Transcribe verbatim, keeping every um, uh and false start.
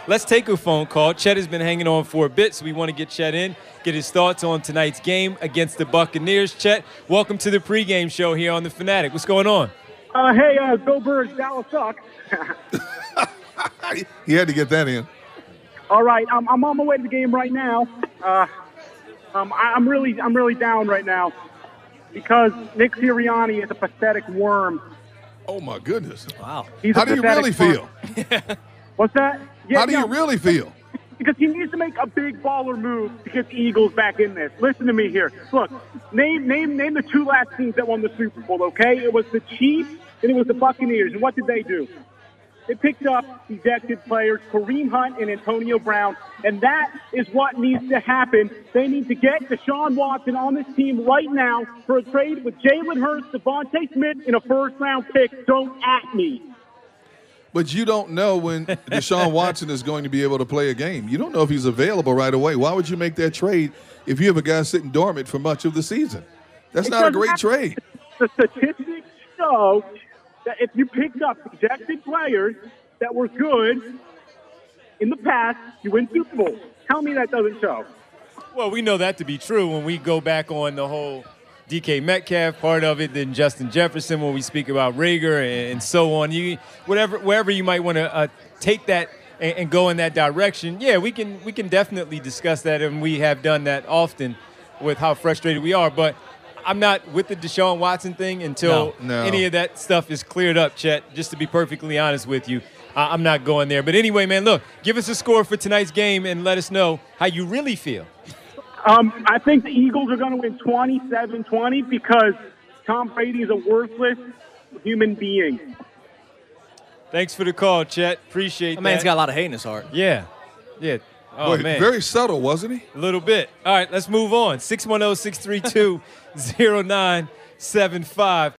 let's take a phone call. Chet has been hanging on for a bit, so we want to get Chet in, get his thoughts on tonight's game against the Buccaneers. Chet, welcome to the pregame show here on The Fanatic. What's going on? Uh, hey, uh, go Birds, Dallas sucks. He had to get that in. All right, I'm, I'm on my way to the game right now. Uh, um, I, I'm really, I'm really down right now because Nick Sirianni is a pathetic worm. Oh my goodness! Wow. He's How a do you pathetic really worm. feel? What's that? Yeah, How do you no, really feel? Because he needs to make a big baller move to get the Eagles back in this. Listen to me here. Look, name, name, name the two last teams that won the Super Bowl. Okay, it was the Chiefs and it was the Buccaneers. And what did they do? They picked up ejected players, Kareem Hunt and Antonio Brown, and that is what needs to happen. They need to get Deshaun Watson on this team right now for a trade with Jalen Hurts, Devontae Smith, and a first-round pick. Don't at me. But you don't know when Deshaun Watson is going to be able to play a game. You don't know if he's available right away. Why would you make that trade if you have a guy sitting dormant for much of the season? That's It not a doesn't great matter. trade. The statistics show that if you picked up ejected players that were good in the past, you win Super Bowls. Tell me that doesn't show. Well, we know that to be true when we go back on the whole D K Metcalf part of it, then Justin Jefferson when we speak about Rager and, and so on. You, whatever, wherever you might want to uh, take that and, and go in that direction, yeah, we can we can definitely discuss that, and we have done that often with how frustrated we are. But I'm not with the Deshaun Watson thing until No, no. any of that stuff is cleared up, Chet, just to be perfectly honest with you. I- I'm not going there. But anyway, man, look, give us a score for tonight's game and let us know how you really feel. Um, I think the Eagles are going to win twenty-seven twenty because Tom Brady is a worthless human being. Thanks for the call, Chet. Appreciate That that. man's got a lot of hate in his heart. Yeah. Yeah. Oh, Boy, man. very subtle, wasn't he? A little bit. All right, let's move on. six one zero, six three two, zero nine seven five.